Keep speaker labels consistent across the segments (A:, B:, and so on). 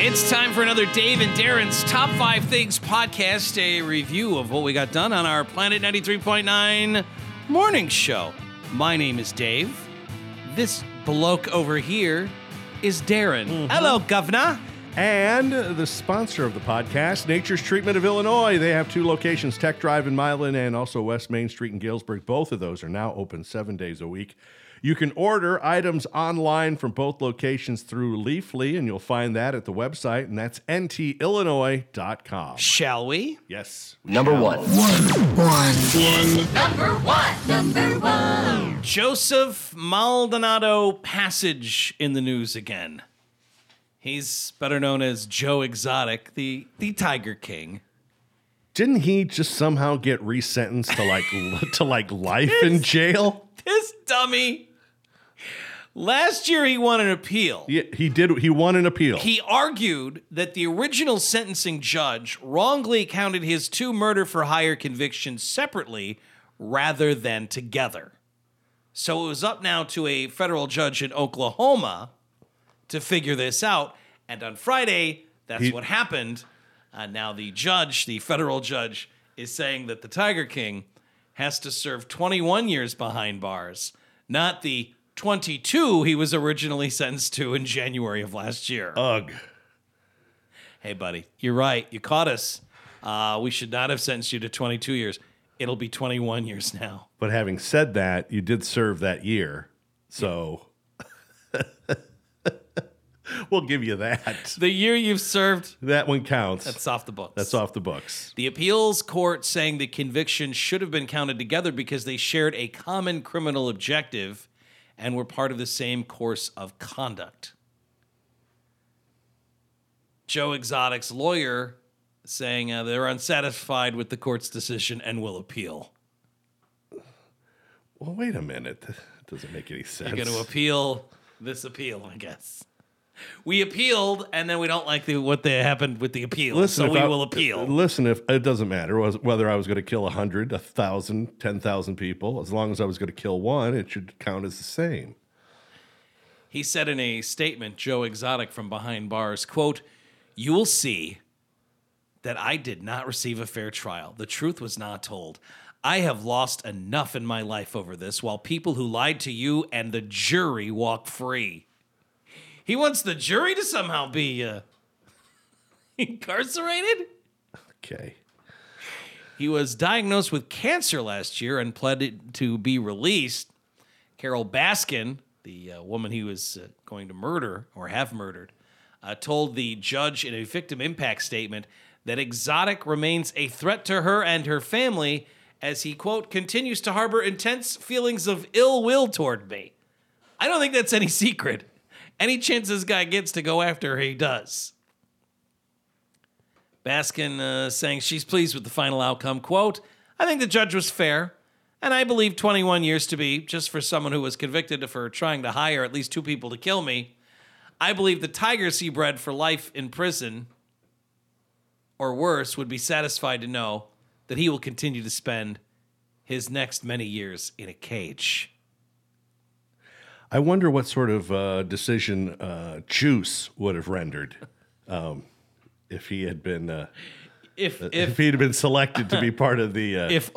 A: It's time for another Dave and Darren's Top 5 Things podcast, a review of what we got done on our Planet 93.9 morning show. My name is Dave. This bloke over here is Darren. Hello, governor.
B: And the sponsor of the podcast, Nature's Treatment of Illinois. They have 2 locations, Tech Drive in Milan and also West Main Street in Galesburg. Both of those are now open 7 days a week. You can order items online from both locations through Leafly, and you'll find that at the website, and that's ntillinois.com.
A: Shall we?
B: Yes.
C: Number one.
D: Number one.
A: Joseph Maldonado Passage in the news again. He's better known as Joe Exotic, the Tiger King.
B: Didn't he just somehow get resentenced to life in jail?
A: This dummy. Last year he won an appeal.
B: Yeah, he did. He won an appeal.
A: He argued that the original sentencing judge wrongly counted his 2 murder-for-hire convictions separately rather than together. So it was up now to a federal judge in Oklahoma to figure this out. And on Friday, that's what happened. Now the federal judge, is saying that the Tiger King has to serve 21 years behind bars, not the 22 he was originally sentenced to in January of last year.
B: Ugh.
A: Hey, buddy, you're right. You caught us. We should not have sentenced you to 22 years. It'll be 21 years now.
B: But having said that, you did serve that year, so we'll give you that.
A: The year you've served,
B: That one counts.
A: that's off the books.
B: That's off the books.
A: The appeals court saying the conviction should have been counted together because they shared a common criminal objective and were part of the same course of conduct. Joe Exotic's lawyer saying they're unsatisfied with the court's decision and will appeal.
B: Well, wait a minute. That doesn't make any sense.
A: You're going to appeal this appeal, I guess. We appealed, and then we don't like what happened with the appeal, so we will appeal.
B: Listen, if it doesn't matter whether I was going to kill 100, 1,000, 10,000 people. As long as I was going to kill one, it should count as the same.
A: He said in a statement, Joe Exotic from behind bars, quote, "You will see that I did not receive a fair trial. The truth was not told. I have lost enough in my life over this, while people who lied to you and the jury walk free." He wants the jury to somehow be incarcerated?
B: Okay.
A: He was diagnosed with cancer last year and pled to be released. Carol Baskin, the woman he was going to murder or have murdered, told the judge in a victim impact statement that Exotic remains a threat to her and her family as he, quote, continues to harbor intense feelings of ill will toward me. I don't think that's any secret. Any chance this guy gets to go after her, he does. Baskin saying she's pleased with the final outcome. Quote, "I think the judge was fair, and I believe 21 years to be just for someone who was convicted for trying to hire at least 2 people to kill me. I believe the tigers he bred for life in prison, or worse, would be satisfied to know that he will continue to spend his next many years in a cage."
B: I wonder what sort of decision Juice would have rendered if he had been
A: If
B: he had been selected to be part of the
A: if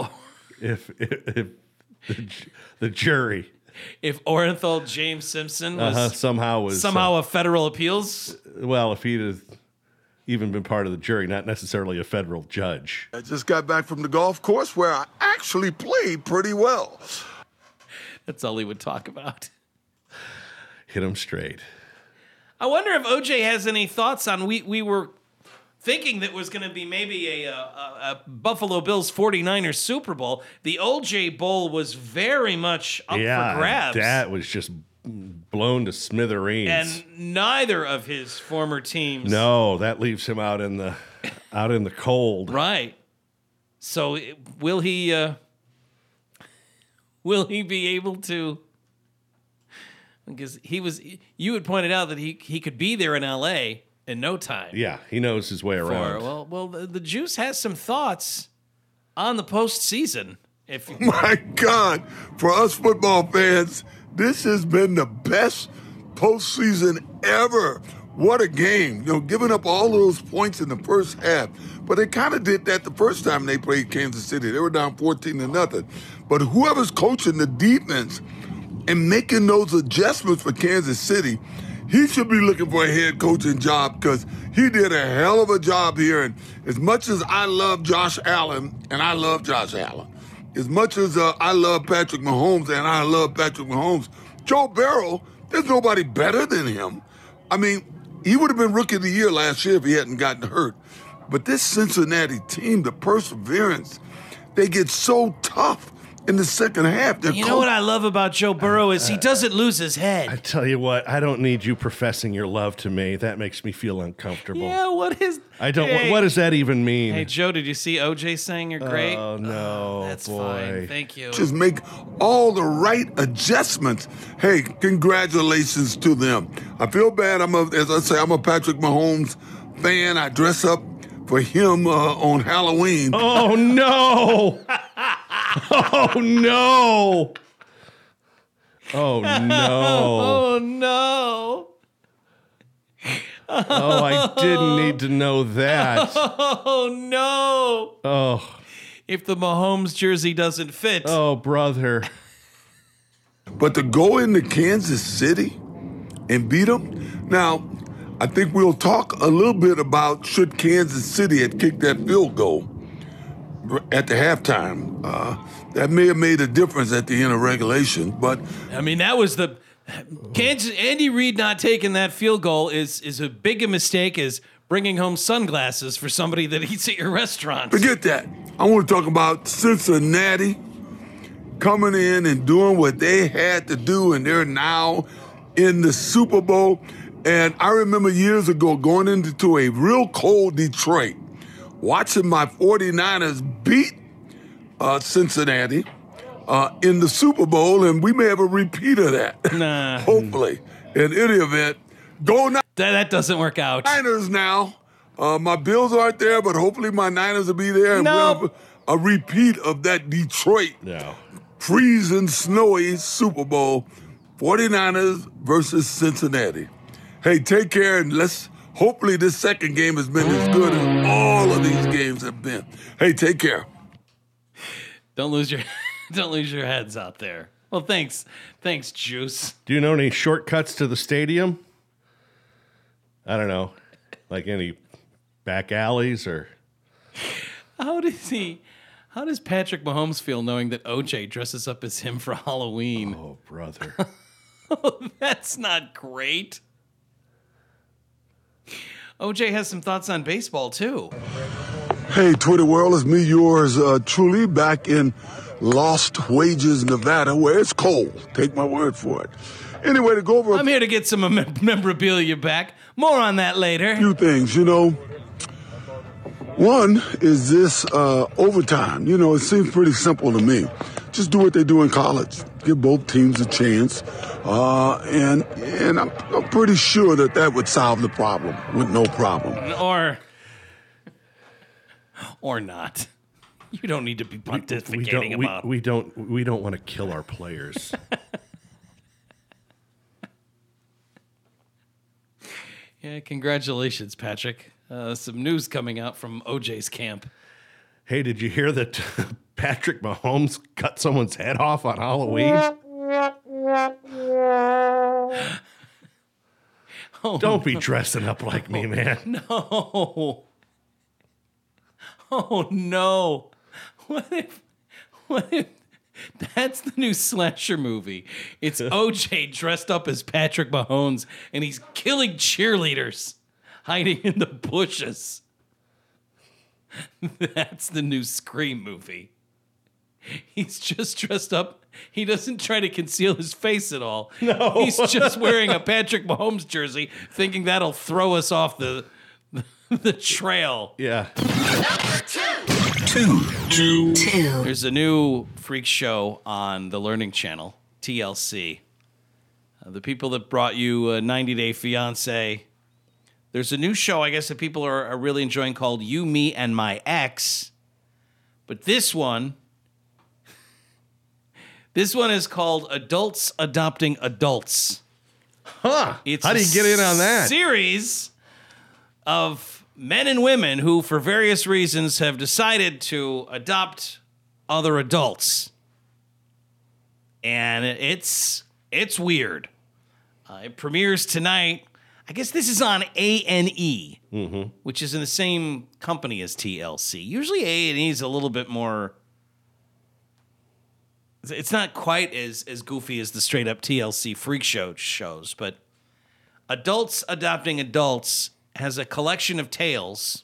B: the jury.
A: If Orenthal James Simpson was
B: somehow
A: a federal appeals,
B: well, if he'd have even been part of the jury, not necessarily a federal judge.
E: I just got back from the golf course where I actually played pretty well.
A: that's all he would talk about.
B: Hit him straight.
A: I wonder if OJ has any thoughts on we were thinking that was going to be maybe a Buffalo Bills 49ers Super Bowl. The OJ Bowl was very much up for grabs.
B: That was just blown to smithereens.
A: And neither of his former teams.
B: No, that leaves him out in the cold.
A: Right. So will he be able to? Because you had pointed out that he could be there in L.A. in no time.
B: Yeah, he knows his way around.
A: Well, the Juice has some thoughts on the postseason.
E: My God, for us football fans, this has been the best postseason ever. what a game. Giving up all those points in the first half. But they kind of did that the first time they played Kansas City. They were down 14-0. But whoever's coaching the defense and making those adjustments for Kansas City, he should be looking for a head coaching job because he did a hell of a job here. And as much as I love Josh Allen, and I love Josh Allen, as much as I love Patrick Mahomes, and I love Patrick Mahomes, Joe Burrow, there's nobody better than him. I mean, he would have been Rookie of the Year last year if he hadn't gotten hurt. But this Cincinnati team, the perseverance, they get so tough in the second half.
A: You know what I love about Joe Burrow is he doesn't lose his head.
B: I tell you what, I don't need you professing your love to me. That makes me feel uncomfortable.
A: Yeah, what is...
B: I don't.
A: Hey.
B: What does that even mean?
A: Hey, Joe, did you see OJ saying you're great?
B: Oh, no,
A: that's
B: boy.
A: fine. Thank you.
E: Just make all the right adjustments. Hey, congratulations to them. I feel bad. As I say, I'm a Patrick Mahomes fan. I dress up for him on Halloween.
B: Oh, no. Oh, no. Oh, no.
A: Oh, no.
B: Oh, I didn't need to know that.
A: Oh, no.
B: Oh.
A: If the Mahomes jersey doesn't fit.
B: Oh, brother.
E: But to go into Kansas City and beat them, now, I think we'll talk a little bit about should Kansas City had kicked that field goal at the halftime. That may have made a difference at the end of regulation, but...
A: I mean, that was the... Andy Reid not taking that field goal is as big a mistake as bringing home sunglasses for somebody that eats at your restaurant.
E: Forget that. I want to talk about Cincinnati coming in and doing what they had to do, and they're now in the Super Bowl. And I remember years ago going into a real cold Detroit, watching my 49ers beat Cincinnati in the Super Bowl, and we may have a repeat of that.
A: Nah.
E: Hopefully. In any event, go
A: That doesn't work out.
E: Niners now. My Bills aren't there, but hopefully my Niners will be there. And
A: No.
E: we'll have a repeat of that Detroit
B: No.
E: freezing, snowy Super Bowl. 49ers versus Cincinnati. Hey, take care, and hopefully this second game has been as good as all of these games have been. Hey, take care.
A: Don't lose your heads out there. Well, thanks, Juice.
B: Do you know any shortcuts to the stadium? I don't know. Like any back alleys or...
A: How does Patrick Mahomes feel knowing that OJ dresses up as him for Halloween?
B: Oh, brother.
A: That's not great. OJ has some thoughts on baseball, too.
E: Hey, Twitter world, it's me, yours truly, back in Lost Wages, Nevada, where it's cold. Take my word for it. Anyway, to go over
A: I'm here to get some memorabilia back. More on that later.
E: few things, One is this overtime. It seems pretty simple to me. Just do what they do in college. Give both teams a chance. And I'm pretty sure that would solve the problem with no problem.
A: Or not. You don't need to be pontificating about.
B: We don't want to kill our players.
A: Yeah, congratulations, Patrick. Some news coming out from OJ's camp.
B: Hey, did you hear that Patrick Mahomes cut someone's head off on Halloween? Don't be dressing up like me, man.
A: No. Oh, no. What if that's the new slasher movie? It's OJ dressed up as Patrick Mahomes, and he's killing cheerleaders hiding in the bushes. That's the new Scream movie. He's just dressed up. He doesn't try to conceal his face at all.
B: No.
A: He's just wearing a Patrick Mahomes jersey, thinking that'll throw us off the trail.
B: Yeah.
D: Two.
A: There's a new freak show on the Learning Channel, TLC. The people that brought you 90 Day Fiancé. There's a new show, I guess, that people are really enjoying called You, Me, and My Ex. But this one is called Adults Adopting Adults.
B: Huh.
A: It's
B: How do you get in on that?
A: Series of men and women who, for various reasons, have decided to adopt other adults. And it's weird. It premieres tonight. I guess this is on A&E, which is in the same company as TLC. Usually A&E is a little bit more... It's not quite as goofy as the straight-up TLC freak show shows, but Adults Adopting Adults has a collection of tales.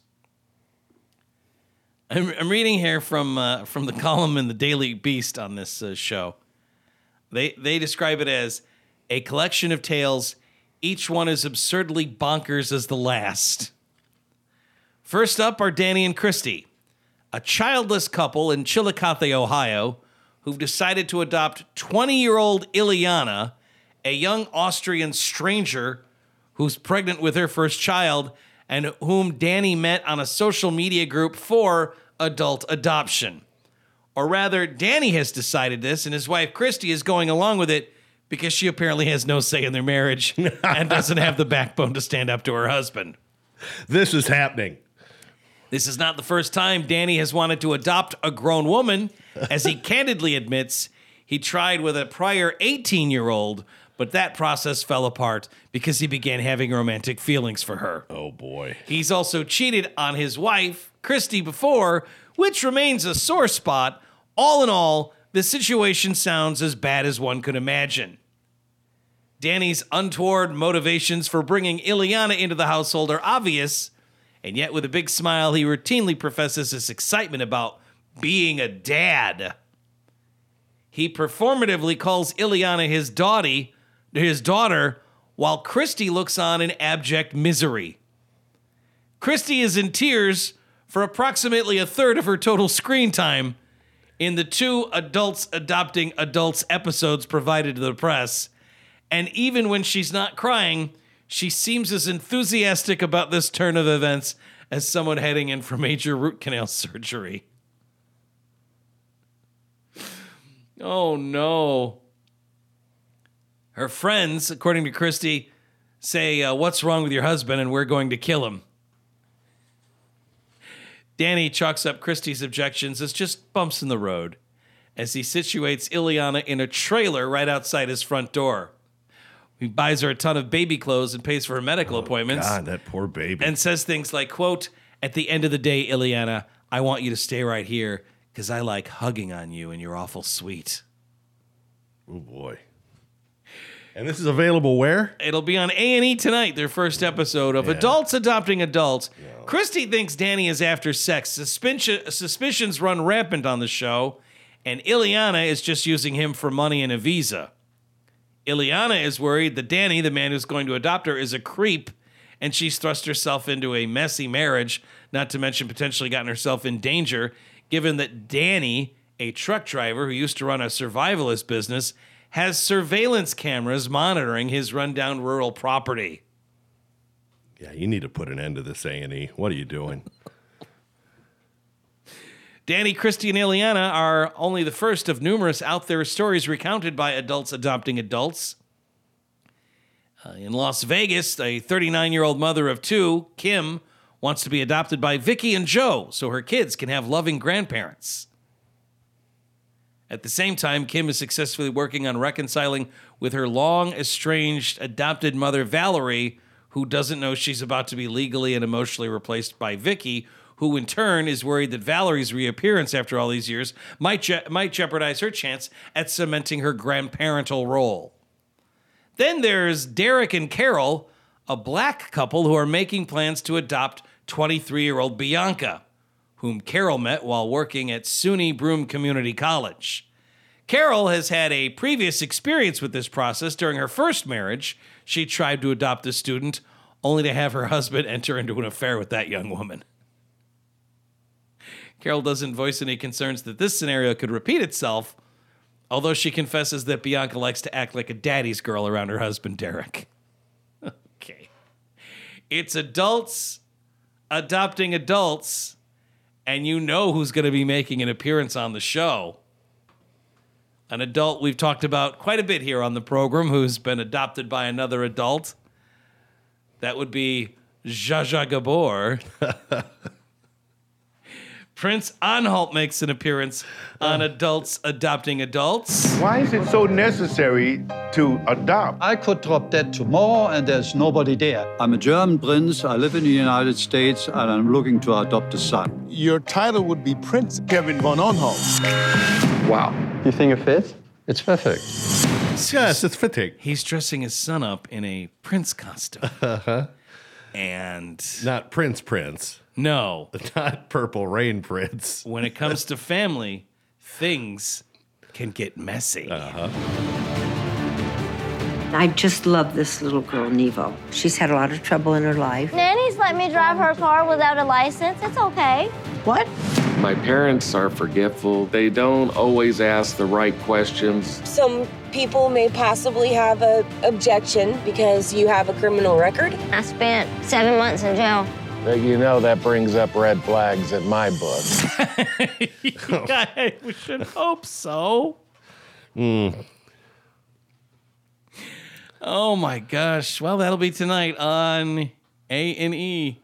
A: I'm reading here from the column in the Daily Beast on this show. They describe it as a collection of tales, each one as absurdly bonkers as the last. First up are Danny and Christy, a childless couple in Chillicothe, Ohio, who've decided to adopt 20-year-old Ileana, a young Austrian stranger who's pregnant with her first child and whom Danny met on a social media group for adult adoption. Or rather, Danny has decided this, and his wife Christy is going along with it because she apparently has no say in their marriage and doesn't have the backbone to stand up to her husband.
B: This is happening.
A: This is not the first time Danny has wanted to adopt a grown woman. As he candidly admits, he tried with a prior 18-year-old, but that process fell apart because he began having romantic feelings for her.
B: Oh, boy.
A: He's also cheated on his wife, Christy, before, which remains a sore spot. All in all, the situation sounds as bad as one could imagine. Danny's untoward motivations for bringing Ileana into the household are obvious, and yet with a big smile, he routinely professes his excitement about being a dad. He performatively calls Ileana his daughter, while Christy looks on in abject misery. Christy is in tears for approximately a third of her total screen time in the 2 Adults Adopting Adults episodes provided to the press. And even when she's not crying, she seems as enthusiastic about this turn of events as someone heading in for major root canal surgery. Oh, no. Her friends, according to Christy, say, what's wrong with your husband, and we're going to kill him. Danny chalks up Christy's objections as just bumps in the road as he situates Ileana in a trailer right outside his front door. He buys her a ton of baby clothes and pays for her medical appointments.
B: God, that poor baby.
A: And says things like, quote, "At the end of the day, Ileana, I want you to stay right here because I like hugging on you and you're awful sweet."
B: Oh, boy. And this is available where?
A: It'll be on A&E tonight, their first episode of Adults Adopting Adults. Yeah. Christy thinks Danny is after sex. Suspicions run rampant on the show, and Ileana is just using him for money and a visa. Ileana is worried that Danny, the man who's going to adopt her, is a creep, and she's thrust herself into a messy marriage, not to mention potentially gotten herself in danger, given that Danny, a truck driver who used to run a survivalist business, has surveillance cameras monitoring his rundown rural property.
B: Yeah, you need to put an end to this, A&E. What are you doing?
A: Danny, Christy, and Ileana are only the first of numerous out there stories recounted by Adults Adopting Adults. In Las Vegas, a 39-year-old mother of 2, Kim, wants to be adopted by Vicky and Joe so her kids can have loving grandparents. At the same time, Kim is successfully working on reconciling with her long-estranged adopted mother, Valerie, who doesn't know she's about to be legally and emotionally replaced by Vicky, who in turn is worried that Valerie's reappearance after all these years might jeopardize her chance at cementing her grandparental role. Then there's Derek and Carol, a black couple who are making plans to adopt 23-year-old Bianca, whom Carol met while working at SUNY Broome Community College. Carol has had a previous experience with this process. During her first marriage, she tried to adopt a student, only to have her husband enter into an affair with that young woman. Carol doesn't voice any concerns that this scenario could repeat itself, although she confesses that Bianca likes to act like a daddy's girl around her husband, Derek. Okay. It's Adults Adopting Adults, and you know who's going to be making an appearance on the show. An adult we've talked about quite a bit here on the program who's been adopted by another adult. That would be Zsa Zsa Gabor. Prince Anhalt makes an appearance on Adults Adopting Adults.
C: Why is it so necessary to adopt?
F: I could drop dead tomorrow and there's nobody there. I'm a German prince, I live in the United States, and I'm looking to adopt a son.
G: Your title would be Prince Kevin von Anhalt.
C: Wow.
F: You think it fits? It's perfect.
B: Yes, it's fitting.
A: He's dressing his son up in a prince costume. And
B: Not Prince.
A: no,
B: Not Purple Rain Prince.
A: when it comes to family, things can get messy.
H: I just love this little girl, Nevo. She's had a lot of trouble in her life.
I: Nanny's let me drive her car without a license. It's okay.
H: What?
J: My parents are forgetful. They don't always ask the right questions.
K: Some people may possibly have an objection because you have a criminal record.
I: I spent 7 months in jail.
J: But you know that brings up red flags in my book.
A: We should hope so. Oh my gosh. Well, that'll be tonight on A&E.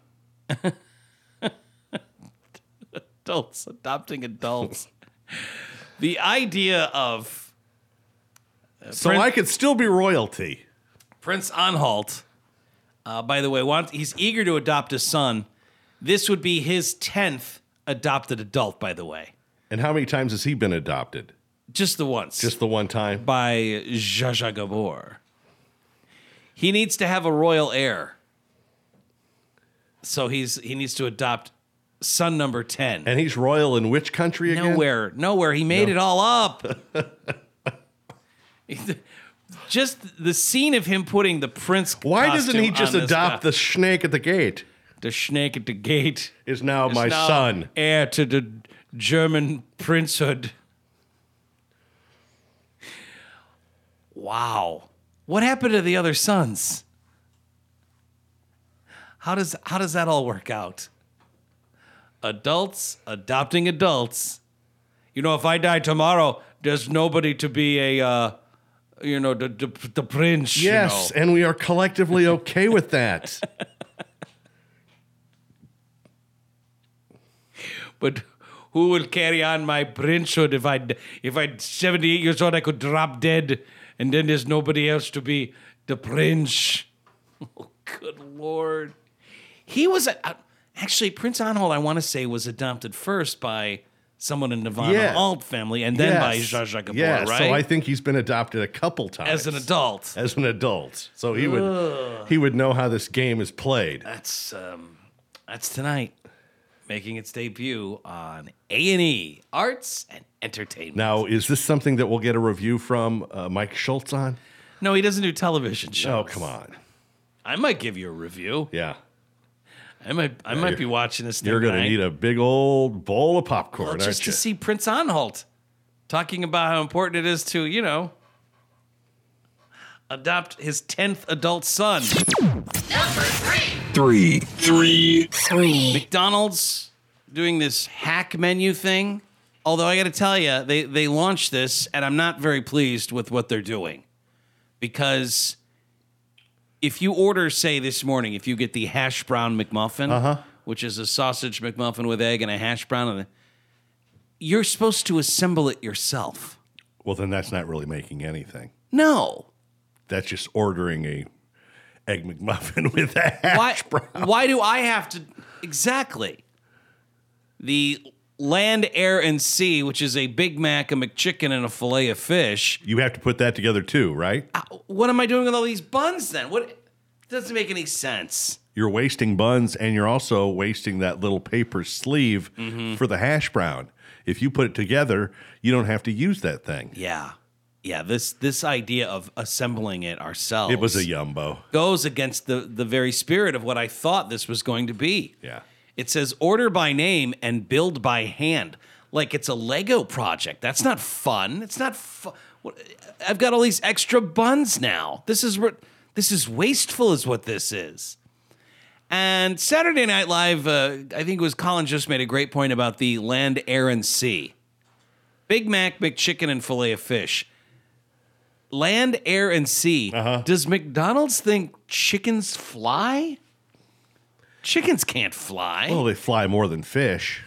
A: Adults adopting adults. The idea of
B: So I could still be royalty.
A: Prince Anhalt, by the way, he's eager to adopt a son. This would be his 10th adopted adult, by the way.
B: And how many times has he been adopted?
A: Just the once.
B: Just the one time?
A: By Zsa Zsa Gabor. He needs to have a royal heir. So he needs to adopt son number 10.
B: And he's royal in which country again?
A: Nowhere. He made it all up. Just the scene of him putting the prince.
B: Why doesn't he
A: costume
B: just
A: on this
B: adopt
A: guy.
B: the snake at the gate?
A: The snake at the gate
B: Is now
A: is
B: my
A: now
B: son.
A: heir to the German princehood. Wow. What happened to the other sons? How does that all work out? Adults adopting adults. You know, if I die tomorrow, there's nobody to be the prince.
B: Yes,
A: you know.
B: and we are collectively okay with that.
A: But who will carry on my princehood if I'm 78 years old? I could drop dead, and then there's nobody else to be the prince. Oh, good Lord! He was actually Prince Anhalt. I want to say was adopted first by someone in the von Alt family, and then by Zsa Zsa Gabor,
B: yeah,
A: right?
B: So I think he's been adopted a couple times
A: As an adult.
B: So he would know how this game is played.
A: That's tonight, making its debut on A&E Arts and Entertainment.
B: Now, is this something that we'll get a review from Mike Schultz on?
A: No, he doesn't do television shows.
B: Oh, come on.
A: I might give you a review.
B: Yeah.
A: I might be watching this thing.
B: You're going to need a big old bowl of popcorn,
A: well,
B: aren't
A: just
B: you?
A: to see Prince Anhalt talking about how important it is to, adopt his 10th adult son.
D: Number
G: 3.
A: McDonald's doing this hack menu thing. Although I got to tell you, they launched this, and I'm not very pleased with what they're doing. Because if you order, say, this morning, if you get the hash brown McMuffin, which is a sausage McMuffin with egg and a hash brown, you're supposed to assemble it yourself.
B: Well, then that's not really making anything.
A: No.
B: That's just ordering a egg McMuffin with a hash brown.
A: Why do I have to? Exactly. The Land, Air, and Sea, which is a Big Mac, a McChicken, and a filet of fish.
B: You have to put that together too, right?
A: What am I doing with all these buns then? What? It doesn't make any sense.
B: You're wasting buns, and you're also wasting that little paper sleeve for the hash brown. If you put it together, you don't have to use that thing.
A: Yeah. This idea of assembling it ourselves.
B: It was a yumbo.
A: Goes against the very spirit of what I thought this was going to be.
B: Yeah.
A: It says order by name and build by hand. Like it's a Lego project. That's not fun. It's not fun. I've got all these extra buns now. This is wasteful is what this is. And Saturday Night Live, I think it was Colin just made a great point about the Land, Air, and Sea. Big Mac, McChicken, and filet of fish. Land, air, and sea. Does McDonald's think chickens fly? Chickens can't fly.
B: Well, they fly more than fish.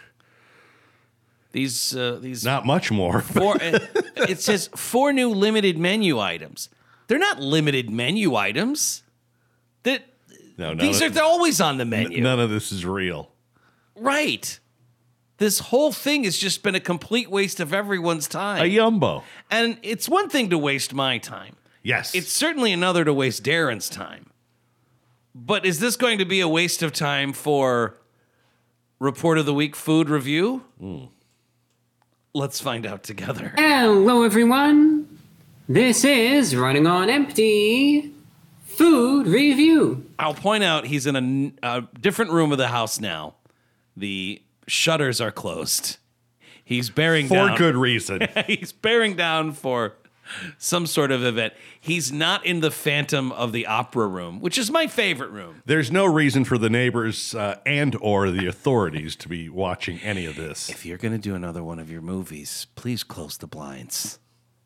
A: These
B: Not much more.
A: It says 4 new limited menu items. They're not limited menu items. These are always on the menu.
B: None of this is real.
A: Right. This whole thing has just been a complete waste of everyone's time.
B: A yumbo.
A: And it's one thing to waste my time.
B: Yes.
A: It's certainly another to waste Darren's time. But is this going to be a waste of time for Report of the Week food review? Let's find out together.
L: Hello, everyone. This is Running on Empty Food Review.
A: I'll point out he's in a different room of the house now. The shutters are closed. He's bearing down.
B: For good reason.
A: He's bearing down for some sort of event. He's not in the Phantom of the Opera room, which is my favorite room.
B: There's no reason for the neighbors and or the authorities to be watching any of this.
A: If you're going to do another one of your movies, please close the blinds.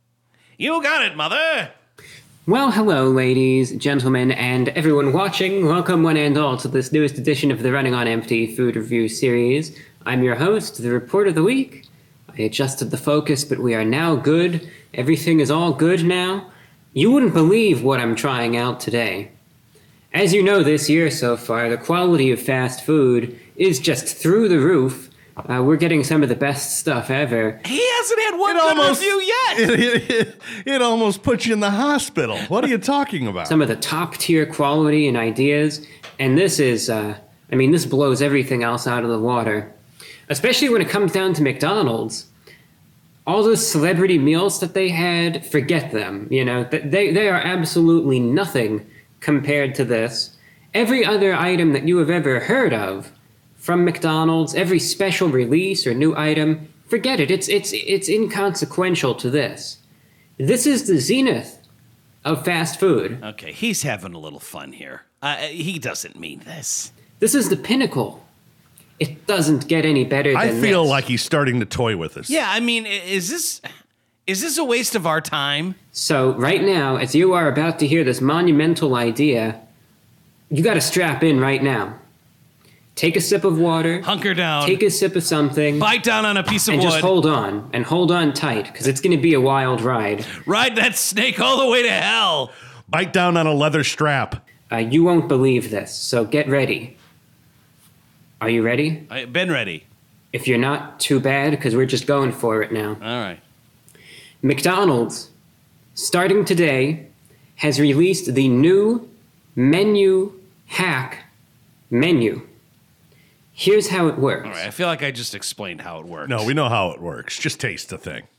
A: You got it, Mother!
L: Well, hello, ladies, gentlemen, and everyone watching. Welcome, one and all, to this newest edition of the Running on Empty Food Review series. I'm your host, the Report of the Week. I adjusted the focus, but we are now good. Everything is all good now. You wouldn't believe what I'm trying out today. As you know, this year so far, the quality of fast food is just through the roof. We're getting some of the best stuff ever.
A: He hasn't had one good review yet!
B: It almost put you in the hospital. What are you talking about?
L: Some of the top-tier quality and ideas, and this is, this blows everything else out of the water. Especially when it comes down to McDonald's. All those celebrity meals that they had, forget them. You know, they are absolutely nothing compared to this. Every other item that you have ever heard of from McDonald's, every special release or new item, forget it. It's inconsequential to this. This is the zenith of fast food.
A: Okay, he's having a little fun here. He doesn't mean this.
L: This is the pinnacle. It doesn't get any better than this.
B: I feel like he's starting to toy with us.
A: Yeah, I mean, is this a waste of our time?
L: So right now, as you are about to hear this monumental idea, you got to strap in right now. Take a sip of water.
A: Hunker down.
L: Take a sip of something.
A: Bite down on a piece of wood.
L: And just hold on. And hold on tight, because it's going to be a wild ride.
A: Ride that snake all the way to hell.
B: Bite down on a leather strap.
L: You won't believe this, so get ready. Are you ready?
A: I've been ready.
L: If you're not, too bad, because we're just going for it now.
A: All right.
L: McDonald's, starting today, has released the new menu hack menu. Here's how it works.
A: All right, I feel like I just explained how it works.
B: No, we know how it works. Just taste the thing.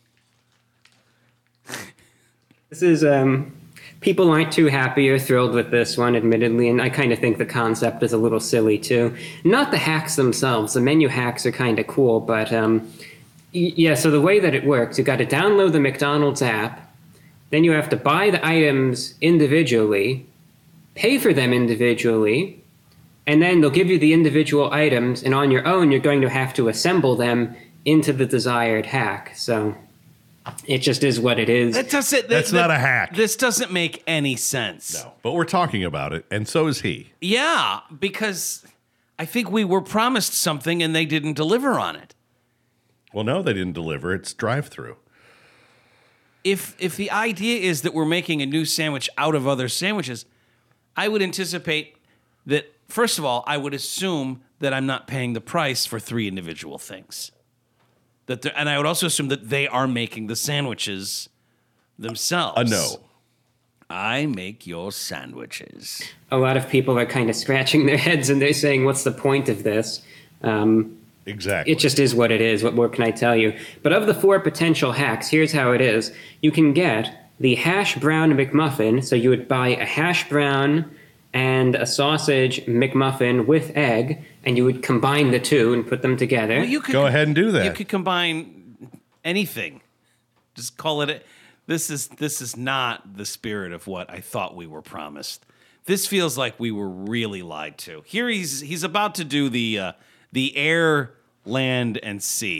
L: This is, people aren't too happy or thrilled with this one, admittedly, and I kind of think the concept is a little silly, too. Not the hacks themselves. The menu hacks are kind of cool, but, yeah, so the way that it works, you got to download the McDonald's app, then you have to buy the items individually, pay for them individually, and then they'll give you the individual items, and on your own, you're going to have to assemble them into the desired hack. So it just is what it is.
B: That's not a hack.
A: This doesn't make any sense.
B: No, but we're talking about it, and so is he.
A: Yeah, because I think we were promised something and they didn't deliver on it.
B: Well, no, they didn't deliver. It's drive-through.
A: If the idea is that we're making a new sandwich out of other sandwiches, I would anticipate that, first of all, I would assume that I'm not paying the price for 3 individual things. And I would also assume that they are making the sandwiches themselves.
B: No.
A: I make your sandwiches.
L: A lot of people are kind of scratching their heads and they're saying, what's the point of this?
B: Exactly.
L: It just is what it is. What more can I tell you? But of the 4 potential hacks, here's how it is. You can get the hash brown McMuffin. So you would buy a hash brown and a sausage McMuffin with egg, and you would combine the two and put them together.
A: Well, you could
B: go ahead and do that.
A: You could combine anything. Just call it. This is not the spirit of what I thought we were promised. This feels like we were really lied to. Here he's about to do the air, land, and sea.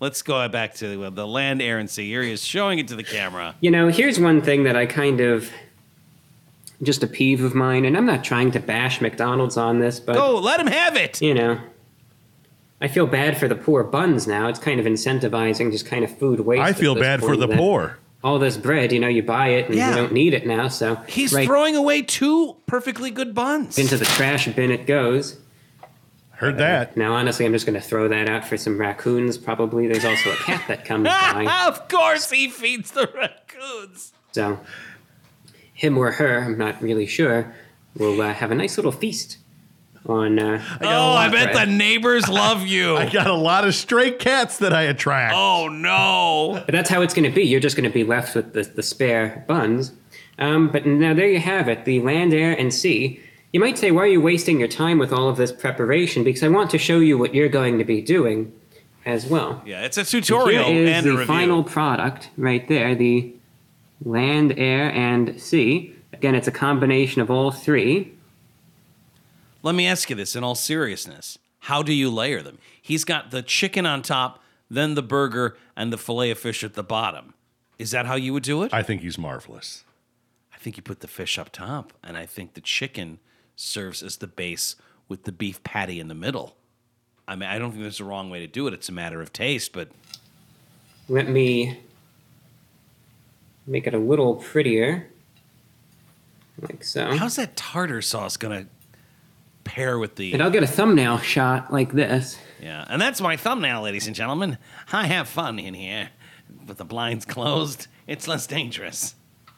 A: let's go back to the land, air, and sea. Here he is showing it to the camera.
L: You know, here's one thing that I kind of, just a peeve of mine, and I'm not trying to bash McDonald's on this, but...
A: Go, let him have it!
L: You know, I feel bad for the poor buns now. It's kind of incentivizing just kind of food waste.
B: I feel bad for the poor.
L: All this bread, you know, you buy it and you don't need it now, so...
A: He's throwing away 2 perfectly good buns.
L: Into the trash bin it goes.
B: Heard that.
L: Now, honestly, I'm just going to throw that out for some raccoons, probably. There's also a cat that comes by.
A: Of course he feeds the raccoons.
L: So, him or her, I'm not really sure, will have a nice little feast on...
A: I bet the neighbors love you.
B: I got a lot of stray cats that I attract.
A: Oh, no.
L: But that's how it's going to be. You're just going to be left with the spare buns. But now there you have it, the land, air, and sea. You might say, why are you wasting your time with all of this preparation? Because I want to show you what you're going to be doing as well.
A: Yeah, it's a tutorial
L: Here is
A: and a
L: the
A: review.
L: final product right there, the land, air, and sea. Again, it's a combination of all 3.
A: Let me ask you this in all seriousness. How do you layer them? He's got the chicken on top, then the burger, and the fillet of fish at the bottom. Is that how you would do it?
B: I think he's marvelous.
A: I think you put the fish up top, and I think the chicken serves as the base with the beef patty in the middle. I mean, I don't think there's a wrong way to do it. It's a matter of taste, but...
L: Let me make it a little prettier. Like so.
A: How's that tartar sauce going to pair with the...
L: And I'll get a thumbnail shot like this.
A: Yeah, and that's my thumbnail, ladies and gentlemen. I have fun in here. With the blinds closed, it's less dangerous.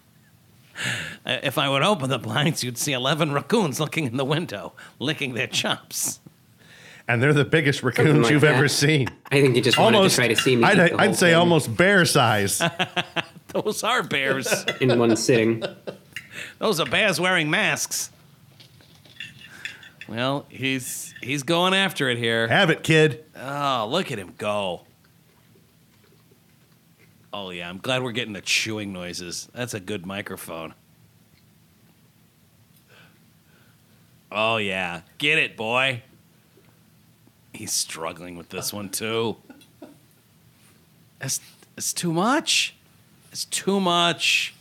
A: If I would open the blinds, you'd see 11 raccoons looking in the window, licking their chops.
B: And they're the biggest raccoons
L: like
B: you've
L: that.
B: ever seen.
L: I think you just wanted to try to see me.
B: I'd say almost bear size.
A: Those are bears.
L: In one sitting.
A: Those are bears wearing masks. Well, he's going after it here.
B: Have it, kid.
A: Oh, look at him go. Oh, yeah, I'm glad we're getting the chewing noises. That's a good microphone. Oh, yeah. Get it, boy. He's struggling with this one, too. It's too much. It's too much.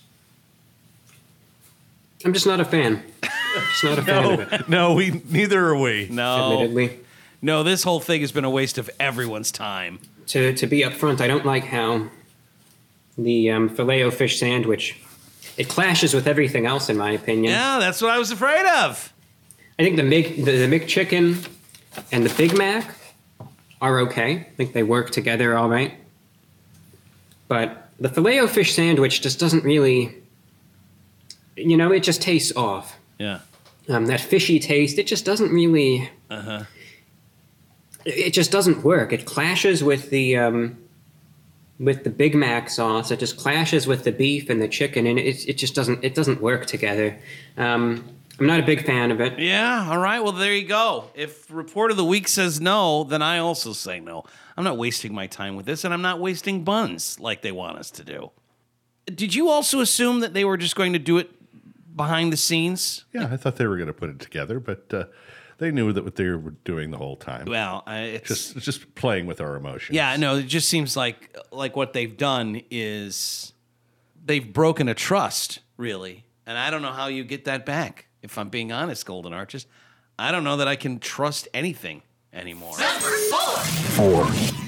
L: I'm just not a fan. Just not a fan of it.
B: No, neither are we.
A: No.
L: Admittedly.
A: No, this whole thing has been a waste of everyone's time.
L: To be upfront, I don't like how the Filet-O-Fish sandwich, it clashes with everything else, in my opinion.
A: Yeah, that's what I was afraid of.
L: I think the McChicken and the Big Mac are okay. I think they work together all right. But the Filet-O-Fish sandwich just doesn't really, you know, it just tastes off.
A: Yeah.
L: That fishy taste, it just doesn't really...
A: Uh-huh.
L: It just doesn't work. It clashes with the Big Mac sauce. It just clashes with the beef and the chicken, and it just doesn't work together. I'm not a big fan of it.
A: Yeah, all right. Well, there you go. If Report of the Week says no, then I also say no. I'm not wasting my time with this, and I'm not wasting buns like they want us to do. Did you also assume that they were just going to do it behind the scenes?
B: Yeah, I thought they were going to put it together, but they knew that what they were doing the whole time.
A: Well, it's
B: just playing with our emotions.
A: Yeah, no, it just seems like what they've done is they've broken a trust, really. And I don't know how you get that back. If I'm being honest, Golden Arches, I don't know that I can trust anything anymore.
D: Four.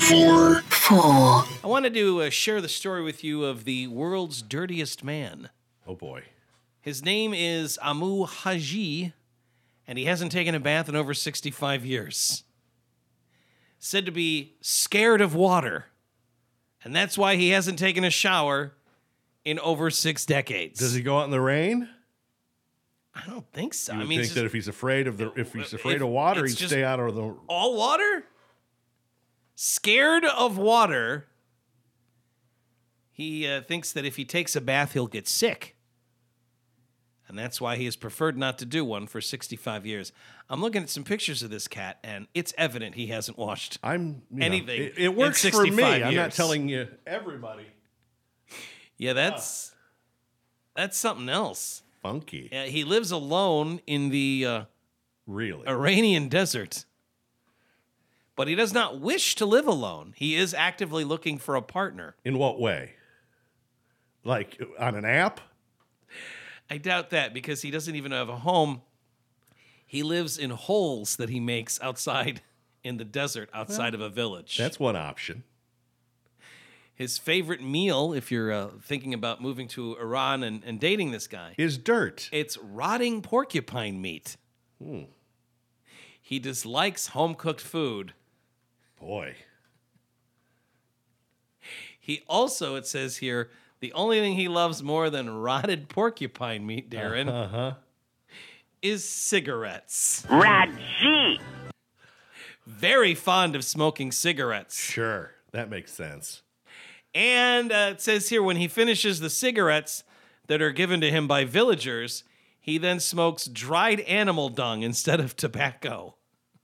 A: I wanted to share the story with you of the world's dirtiest man.
B: Oh, boy.
A: His name is Amu Haji, and he hasn't taken a bath in over 65 years. Said to be scared of water, and that's why he hasn't taken a shower in over 6 decades.
B: Does he go out in the rain?
A: I don't think so.
B: You would
A: I mean,
B: think that if he's afraid of water, he'd stay out of the...
A: All water? Scared of water. He thinks that if he takes a bath, he'll get sick. And that's why he has preferred not to do one for 65 years. I'm looking at some pictures of this cat, and it's evident he hasn't washed anything.
B: It works for me.
A: Years.
B: I'm not telling you everybody.
A: Yeah, that's something else.
B: Funky.
A: He lives alone in the
B: really
A: Iranian desert. but he does not wish to live alone. He is actively looking for a partner.
B: In what way? Like on an app?
A: I doubt that because he doesn't even have a home. He lives in holes that he makes outside in the desert outside of a village.
B: That's one option.
A: His favorite meal, if you're thinking about moving to Iran and dating this guy,
B: is dirt.
A: It's rotting porcupine meat. He dislikes home-cooked food.
B: Boy.
A: He also, it says here, the only thing he loves more than rotted porcupine meat, Darren, is cigarettes.
D: Raji!
A: Very fond of smoking cigarettes.
B: Sure, that makes sense.
A: And it says here, when he finishes the cigarettes that are given to him by villagers, he then smokes dried animal dung instead of tobacco.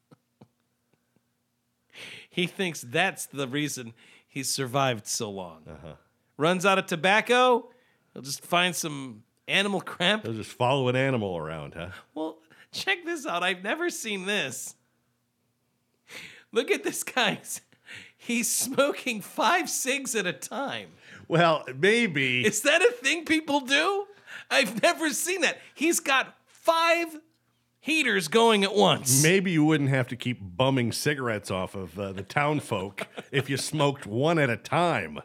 A: He thinks that's the reason he's survived so long. Runs out of tobacco, he'll just find some animal crap.
B: He'll just follow an animal around, huh?
A: Well, check this out. I've never seen this. Look at this guy. He's smoking 5 cigs at a time.
B: Well, maybe.
A: Is that a thing people do? I've never seen that. He's got 5 heaters going at once.
B: Maybe you wouldn't have to keep bumming cigarettes off of the town folk if you smoked one at a time.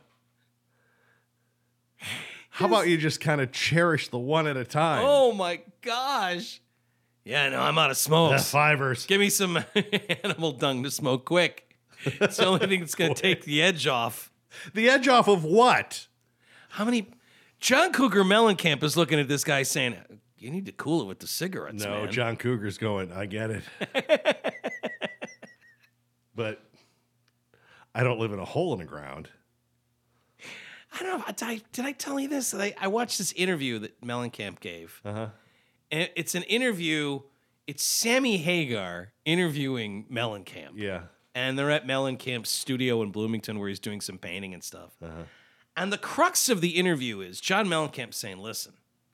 B: How about you just kind of cherish the one at a time?
A: Oh my gosh. Yeah, no, I'm out of smokes.
B: Fivers.
A: Give me some animal dung to smoke quick. It's the only thing that's going to take the edge off.
B: The edge off of what?
A: How many? John Cougar Mellencamp is looking at this guy saying, you need to cool it with the cigarettes, man.
B: No, John Cougar's going, I get it. But I don't live in a hole in the ground.
A: I don't know. Did I tell you this? I watched this interview that Mellencamp gave. And it's an interview. It's Sammy Hagar interviewing Mellencamp.
B: Yeah.
A: And they're at Mellencamp's studio in Bloomington where he's doing some painting and stuff. And the crux of the interview is John Mellencamp saying, listen,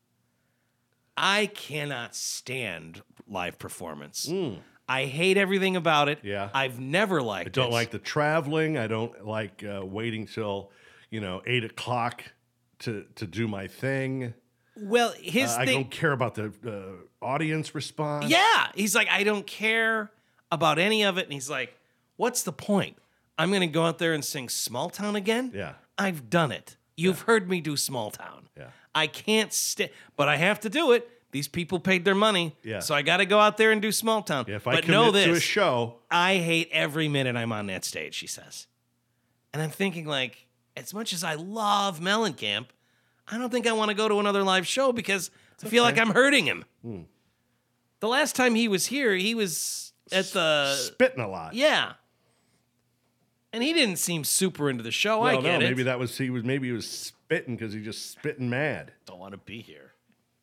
A: I cannot stand live performance. I hate everything about it.
B: Yeah.
A: I've never liked it.
B: I don't like the traveling. I don't like waiting till, 8 o'clock to do my thing.
A: Well, his
B: I
A: thing...
B: don't care about the audience response.
A: Yeah. He's like, I don't care about any of it. And he's like, what's the point? I'm going to go out there and sing Small Town again?
B: Yeah.
A: I've done it. You've heard me do Small Town.
B: Yeah.
A: I can't but I have to do it. These people paid their money.
B: Yeah.
A: So I got to go out there and do Small Town.
B: Yeah, if I
A: but
B: commit
A: know this,
B: to a show.
A: I hate every minute I'm on that stage, she says. And I'm thinking, like, as much as I love Mellencamp, I don't think I want to go to another live show because I feel like I'm hurting him. The last time he was here, he was at the...
B: Spitting a lot.
A: Yeah. And he didn't seem super into the show. I get it.
B: Maybe he was spitting because he's just spitting mad.
A: Don't want to be here.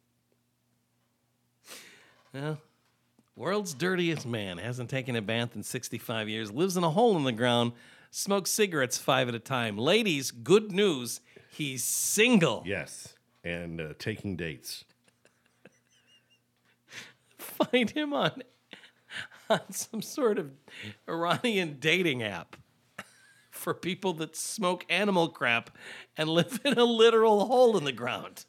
A: Well, world's dirtiest man, hasn't taken a bath in 65 years, lives in a hole in the ground, smokes cigarettes 5 at a time. Ladies, good news, he's single.
B: Yes, and taking dates.
A: Find him on some sort of Iranian dating app for people that smoke animal crap and live in a literal hole in the ground.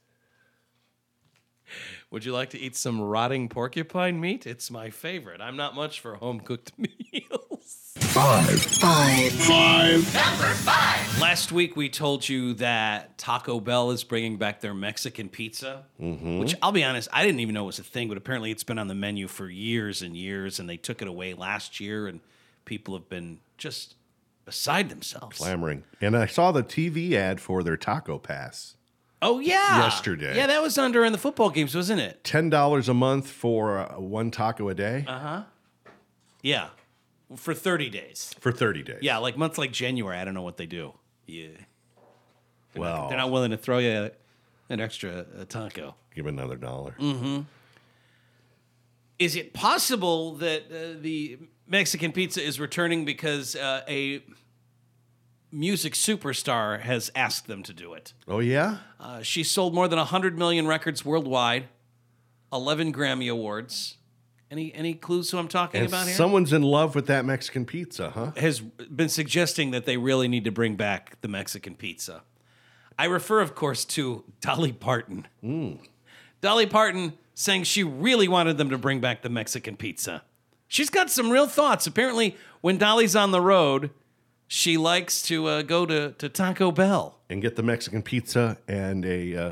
A: Would you like to eat some rotting porcupine meat? It's my favorite. I'm not much for home-cooked meals.
D: 5. Number 5.
A: Last week we told you that Taco Bell is bringing back their Mexican pizza, which I'll be honest, I didn't even know was a thing, but apparently it's been on the menu for years and years, and they took it away last year, and people have been just beside themselves.
B: Clamoring. And I saw the TV ad for their Taco Pass.
A: Oh, yeah.
B: Yesterday.
A: Yeah, that was on during the football games, wasn't it?
B: $10 a month for one taco a day?
A: Yeah. For 30 days.
B: For 30 days.
A: Yeah, like months like January, I don't know what they do. Yeah.
B: Well,
A: They're not willing to throw you an extra taco.
B: Give another $1.
A: Is it possible that the Mexican pizza is returning because a music superstar has asked them to do it?
B: Oh, yeah?
A: She sold more than 100 million records worldwide, 11 Grammy Awards, Any clues who I'm talking about here?
B: Someone's in love with that Mexican pizza, huh?
A: Has been suggesting that they really need to bring back the Mexican pizza. I refer, of course, to Dolly Parton. Dolly Parton saying she really wanted them to bring back the Mexican pizza. She's got some real thoughts. Apparently, when Dolly's on the road, she likes to go to Taco Bell.
B: And get the Mexican pizza and a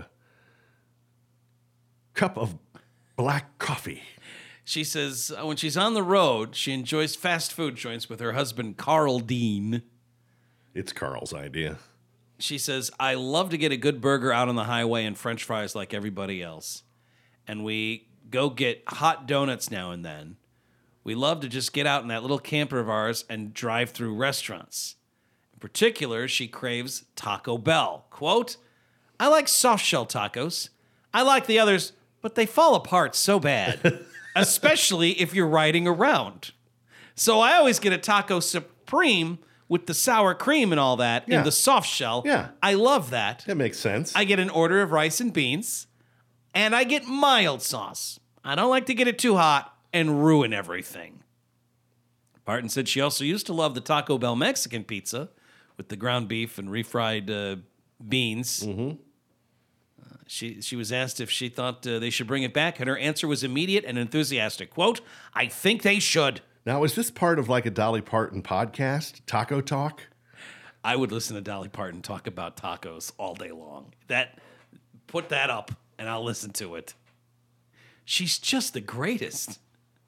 B: cup of black coffee.
A: She says when she's on the road, she enjoys fast food joints with her husband, Carl Dean.
B: It's Carl's idea.
A: She says, I love to get a good burger out on the highway and french fries like everybody else. And we go get hot donuts now and then. We love to just get out in that little camper of ours and drive through restaurants. In particular, she craves Taco Bell. Quote, I like soft shell tacos. I like the others, but they fall apart so bad, especially if you're riding around. So I always get a Taco Supreme with the sour cream and all that in the soft shell.
B: Yeah.
A: I love that.
B: That makes sense.
A: I get an order of rice and beans, and I get mild sauce. I don't like to get it too hot and ruin everything. Parton said she also used to love the Taco Bell Mexican pizza with the ground beef and refried beans.
B: Mm-hmm.
A: She was asked if she thought they should bring it back, and her answer was immediate and enthusiastic. Quote, I think they should.
B: Now, is this part of like a Dolly Parton podcast, Taco Talk?
A: I would listen to Dolly Parton talk about tacos all day long. Put that up, and I'll listen to it. She's just the greatest.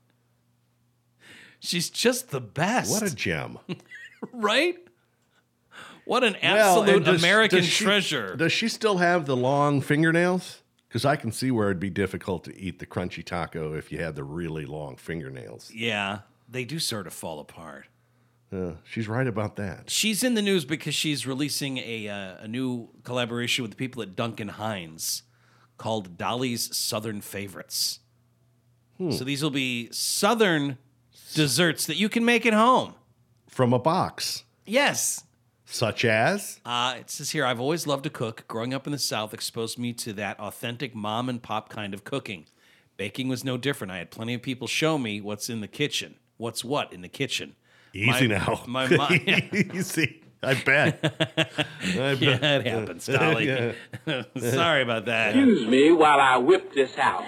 A: She's just the best.
B: What a gem.
A: Right? What an absolute American treasure.
B: Does she still have the long fingernails? Because I can see where it'd be difficult to eat the crunchy taco if you had the really long fingernails.
A: Yeah, they do sort of fall apart.
B: She's right about that.
A: She's in the news because she's releasing a new collaboration with the people at Duncan Hines called Dolly's Southern Favorites. So these will be Southern desserts that you can make at home.
B: From a box.
A: Yes.
B: Such as?
A: It says here, I've always loved to cook. Growing up in the South exposed me to that authentic mom and pop kind of cooking. Baking was no different. I had plenty of people show me what's in the kitchen. What's what in the kitchen.
B: Easy now.
A: My mom.
B: Easy. I bet.
A: Yeah, it happens, Dolly.
B: Yeah.
A: Sorry about that.
M: Excuse me while I whip this out.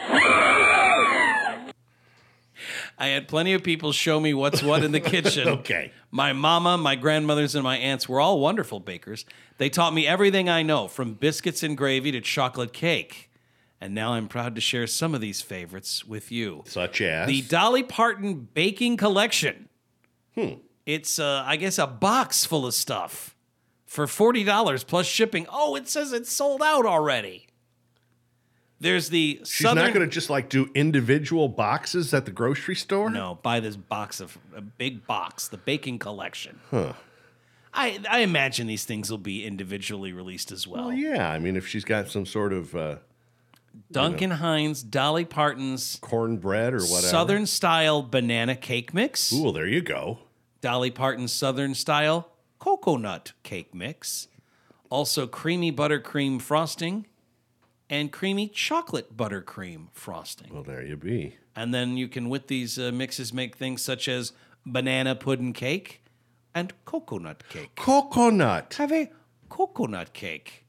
A: I had plenty of people show me what's what in the kitchen.
B: Okay.
A: My mama, my grandmothers, and my aunts were all wonderful bakers. They taught me everything I know, from biscuits and gravy to chocolate cake. And now I'm proud to share some of these favorites with you.
B: Such as?
A: The Dolly Parton Baking Collection. It's, I guess, a box full of stuff for $40 plus shipping. Oh, it says it's sold out already. There's the
B: She's not going to just like do individual boxes at the grocery store?
A: No, buy this a big box, the baking collection.
B: Huh.
A: I imagine these things will be individually released as well.
B: Well, yeah. I mean, if she's got some sort of
A: Duncan Hines, Dolly Parton's
B: cornbread or whatever.
A: Southern style banana cake mix.
B: Ooh, there you go.
A: Dolly Parton's Southern style coconut cake mix. Also creamy buttercream frosting and creamy chocolate buttercream frosting.
B: Well, there you be.
A: And then you can, with these mixes, make things such as banana pudding cake and coconut cake.
B: Coconut.
A: Have a coconut cake.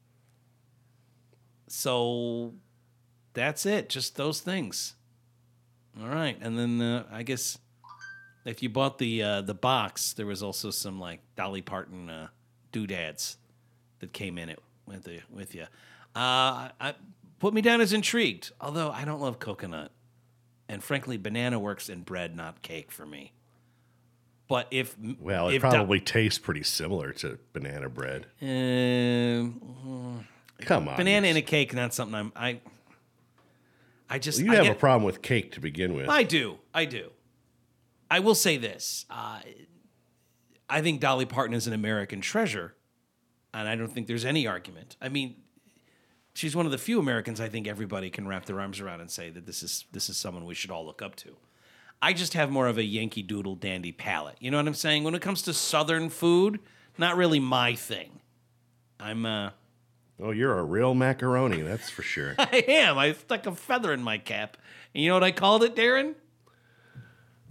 A: So that's it. Just those things. All right. And then I guess if you bought the box, there was also some like Dolly Parton doodads that came in it with you. I put me down as intrigued, although I don't love coconut. And frankly, banana works in bread, not cake for me. But if...
B: Well, it probably tastes pretty similar to banana bread. Come on.
A: Banana in a cake, not something I just...
B: Well, you have a problem with cake to begin with.
A: I do. I will say this. I think Dolly Parton is an American treasure, and I don't think there's any argument. I mean, she's one of the few Americans I think everybody can wrap their arms around and say that this is someone we should all look up to. I just have more of a Yankee Doodle dandy palate. You know what I'm saying? When it comes to Southern food, not really my thing. I'm
B: Oh, you're a real macaroni, that's for sure.
A: I am. I stuck a feather in my cap. And you know what I called it, Darren?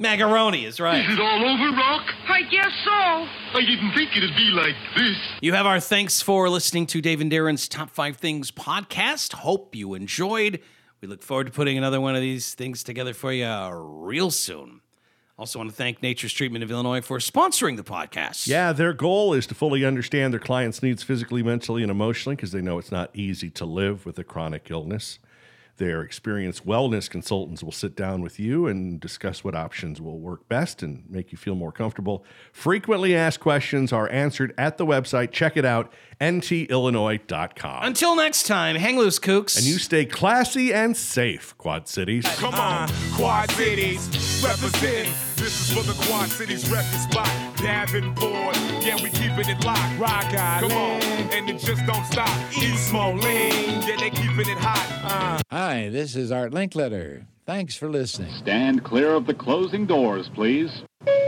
A: Macaroni is right.
N: Is it all over, Rock? I guess so. I didn't think it'd be like this.
A: You have our thanks for listening to Dave and Darren's Top 5 Things podcast. Hope you enjoyed. We look forward to putting another one of these things together for you real soon. Also want to thank Nature's Treatment of Illinois for sponsoring the podcast.
B: Yeah, their goal is to fully understand their clients' needs physically, mentally, and emotionally because they know it's not easy to live with a chronic illness. Their experienced wellness consultants will sit down with you and discuss what options will work best and make you feel more comfortable. Frequently asked questions are answered at the website. Check it out, ntillinois.com.
A: Until next time, hang loose, kooks.
B: And you stay classy and safe, Quad Cities.
O: Come on, Quad Cities, representing. This is for the Quad Cities record spot. Davenport, yeah, we keeping it locked. Rock Island, come on, and it just don't stop. East Moline, yeah, they keeping it hot.
P: Hi, this is Art Linkletter. Thanks for listening.
Q: Stand clear of the closing doors, please.